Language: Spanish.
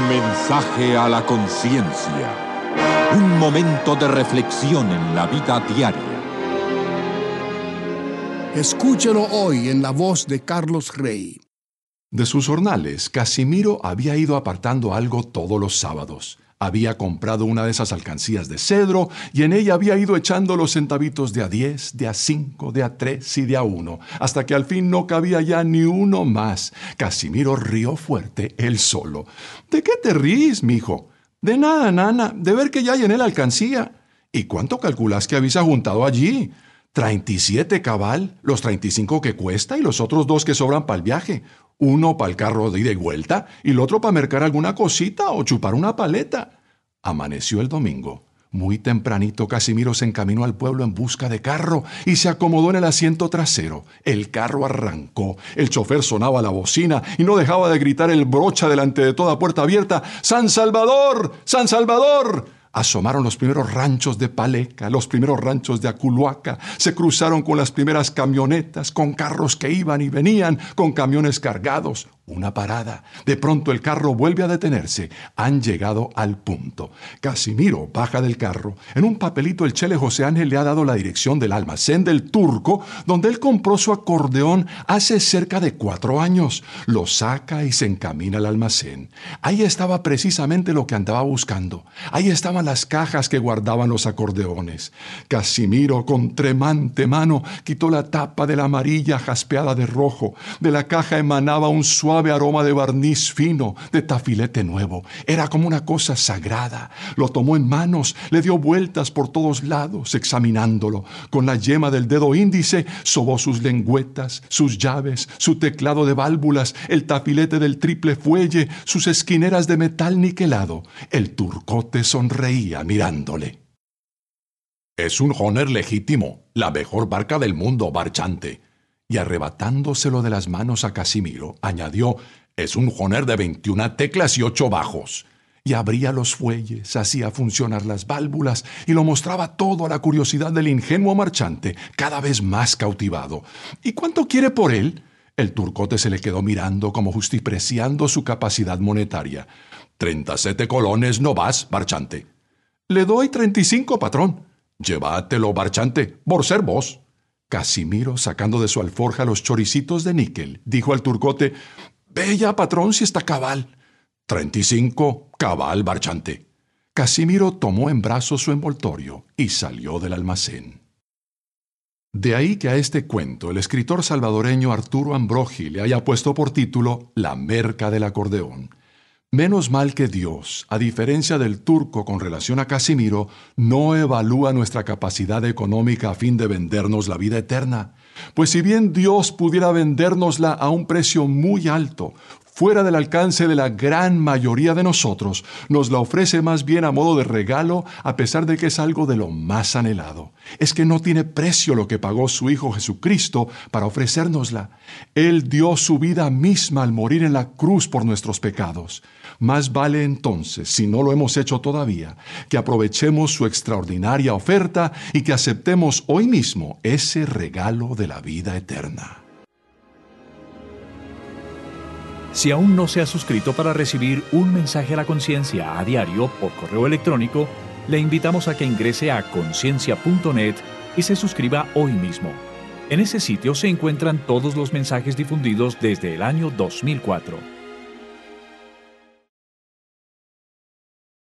Mensaje a la conciencia. Un momento de reflexión en la vida diaria. Escúchelo hoy en la voz de Carlos Rey. De sus jornales, Casimiro había ido apartando algo todos los sábados. Había comprado una de esas alcancías de cedro y en ella había ido echando los centavitos de a 10, de a 5, de a 3 y de a 1, hasta que al fin no cabía ya ni uno más. Casimiro rió fuerte, él solo. ¿De qué te ríes, mijo? De nada, nana, de ver que ya llené la alcancía. ¿Y cuánto calculas que habéis juntado allí? 37 cabal, los 35 que cuesta y los otros 2 que sobran para el viaje. Uno para el carro de ida y vuelta y el otro para mercar alguna cosita o chupar una paleta. Amaneció el domingo. Muy tempranito Casimiro se encaminó al pueblo en busca de carro y se acomodó en el asiento trasero. El carro arrancó, el chofer sonaba la bocina y no dejaba de gritar el brocha delante de toda puerta abierta: ¡San Salvador! ¡San Salvador! Asomaron los primeros ranchos de Paleca, los primeros ranchos de Aculuaca, se cruzaron con las primeras camionetas, con carros que iban y venían, con camiones cargados. Una parada. De pronto el carro vuelve a detenerse. Han llegado al punto. Casimiro baja del carro. En un papelito el Chele José Ángel le ha dado la dirección del almacén del Turco, donde él compró su acordeón hace cerca de 4 años. Lo saca y se encamina al almacén. Ahí estaba precisamente lo que andaba buscando. Ahí estaban las cajas que guardaban los acordeones. Casimiro, con tremante mano, quitó la tapa de la amarilla jaspeada de rojo. De la caja emanaba un suave aroma de barniz fino, de tafilete nuevo. Era como una cosa sagrada. Lo tomó en manos, le dio vueltas por todos lados, examinándolo. Con la yema del dedo índice, sobó sus lengüetas, sus llaves, su teclado de válvulas, el tafilete del triple fuelle, sus esquineras de metal niquelado. El turcote sonreía mirándole. «Es un Honer legítimo, la mejor barca del mundo, marchante». Y arrebatándoselo de las manos a Casimiro, añadió: «Es un Honer de 21 teclas y 8 bajos». Y abría los fuelles, hacía funcionar las válvulas y lo mostraba todo a la curiosidad del ingenuo marchante, cada vez más cautivado. «¿Y cuánto quiere por él?» El turcote se le quedó mirando como justipreciando su capacidad monetaria. 37 colones no vas, marchante». «Le doy 35, patrón». «Llévatelo, marchante, por ser vos». Casimiro, sacando de su alforja los choricitos de níquel, dijo al turcote: «Ve ya, patrón, si está cabal». 35, cabal, marchante». Casimiro tomó en brazos su envoltorio y salió del almacén. De ahí que a este cuento el escritor salvadoreño Arturo Ambrogi le haya puesto por título La merca del acordeón. Menos mal que Dios, a diferencia del turco con relación a Casimiro, no evalúa nuestra capacidad económica a fin de vendernos la vida eterna. Pues si bien Dios pudiera vendérnosla a un precio muy alto, fuera del alcance de la gran mayoría de nosotros, nos la ofrece más bien a modo de regalo, a pesar de que es algo de lo más anhelado. Es que no tiene precio lo que pagó su Hijo Jesucristo para ofrecérnosla. Él dio su vida misma al morir en la cruz por nuestros pecados. Más vale entonces, si no lo hemos hecho todavía, que aprovechemos su extraordinaria oferta y que aceptemos hoy mismo ese regalo de la vida eterna. Si aún no se ha suscrito para recibir un mensaje a la conciencia a diario por correo electrónico, le invitamos a que ingrese a conciencia.net y se suscriba hoy mismo. En ese sitio se encuentran todos los mensajes difundidos desde el año 2004.